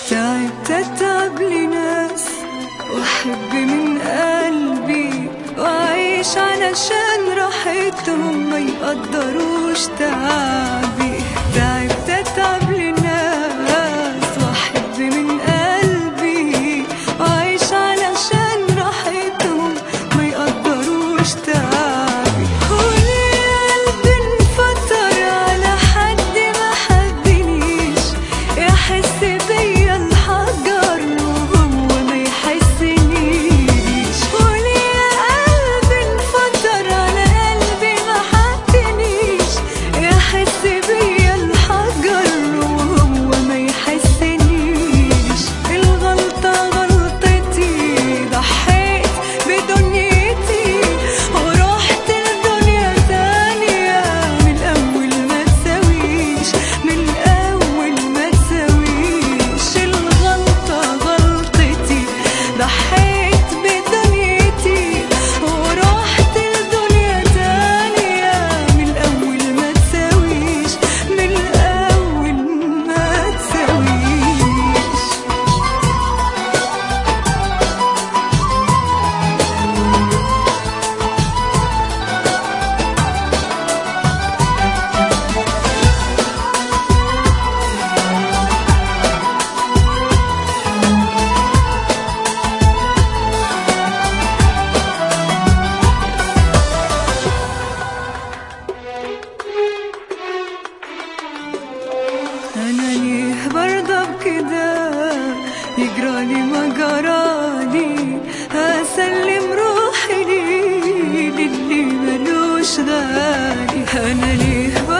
تعبت اتعب لناس واحب من قلبي واعيش علشان راحتهم ما يقدروش تعبي. تعبت اتعب لناس واحب من قلبي واعيش علشان راحتهم ما يقدروش تعبي. وليه قلبي انفطر على حد ما حبنيش يحس بيا الحجر وهو ما يحسنيش. وليه قلبي انفطر على قلبي ما حبنيش يحس بيا الحجر وهو ما يحسنيش. الغلطة غلطتي ضحيت بدنيتي ورحت لدنيا تانية من الأول ما تساويش من الأول ما تساويش. الغلطة غلطتي ضحيت بدنيتي ورحت لدنيا تانية من الأول ما تساويش من الأول ما تساويش. أنا ليه برضى بكده يجرالي ما جرالي هسلم روحي ليه للي ملوش غالي. أنا ليه